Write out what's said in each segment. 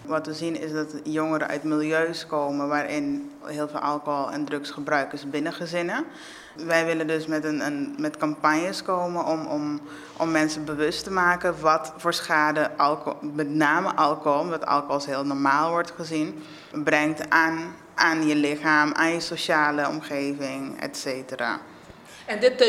Wat we zien is dat jongeren uit milieus komen waarin heel veel alcohol en drugsgebruik is binnen gezinnen. Wij willen dus met campagnes komen om mensen bewust te maken wat voor schade alcohol, met name alcohol, omdat alcohol als heel normaal wordt gezien, brengt aan je lichaam, aan je sociale omgeving, et cetera. En dit,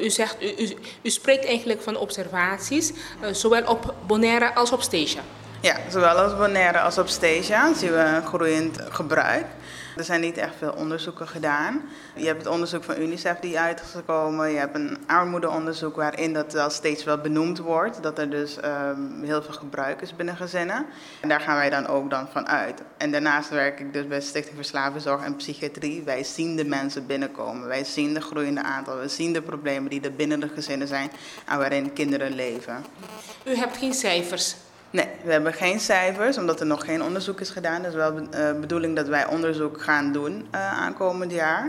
u spreekt eigenlijk van observaties, zowel op Bonaire als op Statia. Ja, zowel op Bonaire als op Statia zien we een groeiend gebruik. Er zijn niet echt veel onderzoeken gedaan. Je hebt het onderzoek van UNICEF die uit is gekomen. Je hebt een armoedeonderzoek waarin dat wel steeds wel benoemd wordt. Dat er dus heel veel gebruik is binnen gezinnen. En daar gaan wij dan ook van uit. En daarnaast werk ik dus bij Stichting Verslavingszorg en Psychiatrie. Wij zien de mensen binnenkomen. Wij zien de groeiende aantal. We zien de problemen die er binnen de gezinnen zijn en waarin kinderen leven. U hebt geen cijfers? Nee, we hebben geen cijfers, omdat er nog geen onderzoek is gedaan. Het is wel de bedoeling dat wij onderzoek gaan doen aankomend jaar.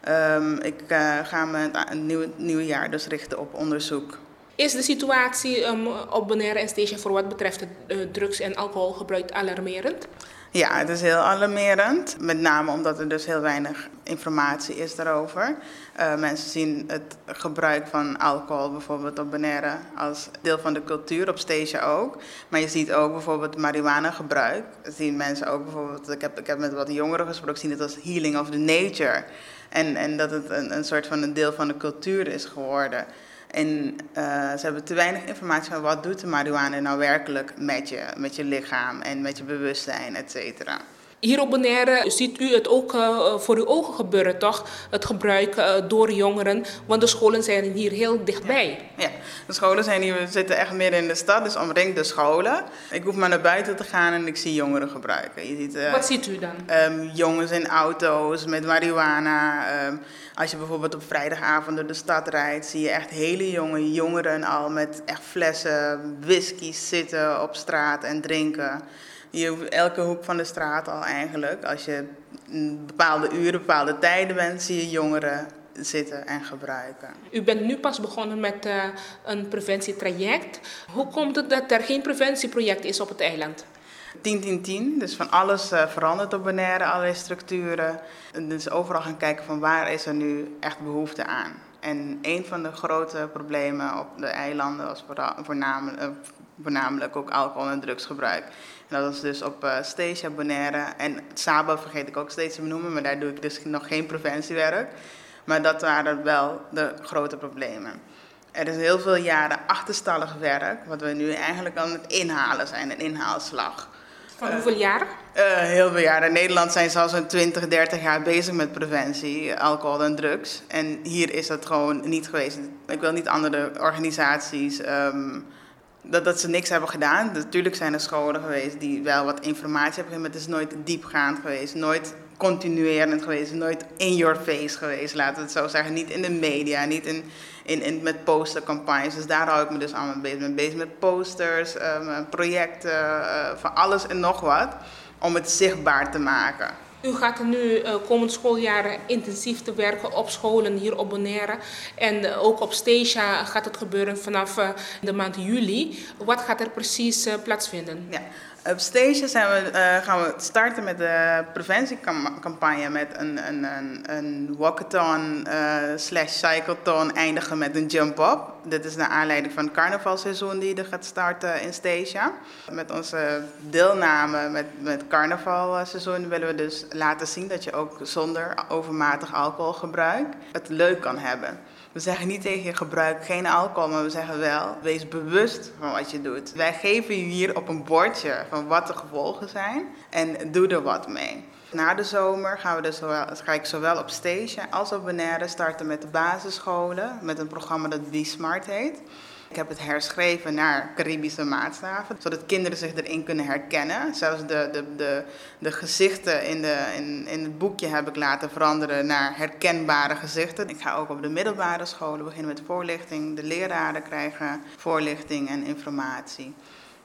Ik ga me het nieuwe jaar dus richten op onderzoek. Is de situatie op Bonaire en Statia voor wat betreft het drugs- en alcoholgebruik alarmerend? Ja, het is heel alarmerend. Met name omdat er dus heel weinig informatie is daarover. Mensen zien het gebruik van alcohol bijvoorbeeld op Bonaire als deel van de cultuur, op Statia ook. Maar je ziet ook bijvoorbeeld marijuana gebruik. Zien mensen ook bijvoorbeeld, ik heb met wat jongeren gesproken, zien het als healing of the nature. En dat het een soort van een deel van de cultuur is geworden. En ze hebben te weinig informatie van wat doet de marijuana nou werkelijk met je lichaam en met je bewustzijn, et cetera. Hier op Bonaire ziet u het ook voor uw ogen gebeuren, toch? Het gebruik door jongeren, want de scholen zijn hier heel dichtbij. Ja, de scholen zijn hier, we zitten echt midden in de stad, dus omringd de scholen. Ik hoef maar naar buiten te gaan en ik zie jongeren gebruiken. Je ziet, wat ziet u dan? Jongens in auto's met marihuana. Als je bijvoorbeeld op vrijdagavond door de stad rijdt, zie je echt hele jonge jongeren al met echt flessen whisky zitten op straat en drinken. Hier op elke hoek van de straat al eigenlijk. Als je bepaalde uren, bepaalde tijden bent, zie je jongeren zitten en gebruiken. U bent nu pas begonnen met een preventietraject. Hoe komt het dat er geen preventieproject is op het eiland? 10-10-10, dus van alles verandert op Bonaire, allerlei structuren. Dus overal gaan kijken van waar is er nu echt behoefte aan. En een van de grote problemen op de eilanden was voornamelijk ook alcohol- en drugsgebruik. En dat was dus op Statia, Bonaire en Saba vergeet ik ook steeds te benoemen, maar daar doe ik dus nog geen preventiewerk. Maar dat waren wel de grote problemen. Er is heel veel jaren achterstallig werk, wat we nu eigenlijk aan het inhalen zijn, een inhaalslag. Van hoeveel jaar? Heel veel jaren. In Nederland zijn ze al zo'n 20, 30 jaar bezig met preventie, alcohol en drugs. En hier is dat gewoon niet geweest. Ik wil niet andere organisaties dat ze niks hebben gedaan. Natuurlijk zijn er scholen geweest die wel wat informatie hebben gegeven, maar het is nooit diepgaand geweest, nooit continuerend geweest, nooit in your face geweest, laten we het zo zeggen. Niet in de media, niet met postercampagnes. Dus daar hou ik me dus allemaal bezig. Ik ben bezig met posters, projecten, van alles en nog wat, om het zichtbaar te maken. U gaat er nu komend schooljaar intensief te werken op scholen hier op Bonaire. En ook op Statia gaat het gebeuren vanaf de maand juli. Wat gaat er precies plaatsvinden? Ja. Op Statia gaan we starten met de preventiecampagne met een walkathon / cycleton, eindigen met een jump-up. Dit is naar aanleiding van het carnavalseizoen die er gaat starten in Statia. Met onze deelname met het carnavalseizoen willen we dus laten zien dat je ook zonder overmatig alcoholgebruik het leuk kan hebben. We zeggen niet tegen je gebruik geen alcohol, maar we zeggen wel, wees bewust van wat je doet. Wij geven je hier op een bordje van wat de gevolgen zijn en doe er wat mee. Na de zomer ga ik zowel op Statia als op Bonaire starten met de basisscholen, met een programma dat Be Smart heet. Ik heb het herschreven naar Caribische maatstaven, zodat kinderen zich erin kunnen herkennen. Zelfs de gezichten in het boekje heb ik laten veranderen naar herkenbare gezichten. Ik ga ook op de middelbare scholen beginnen met voorlichting. De leraren krijgen voorlichting en informatie.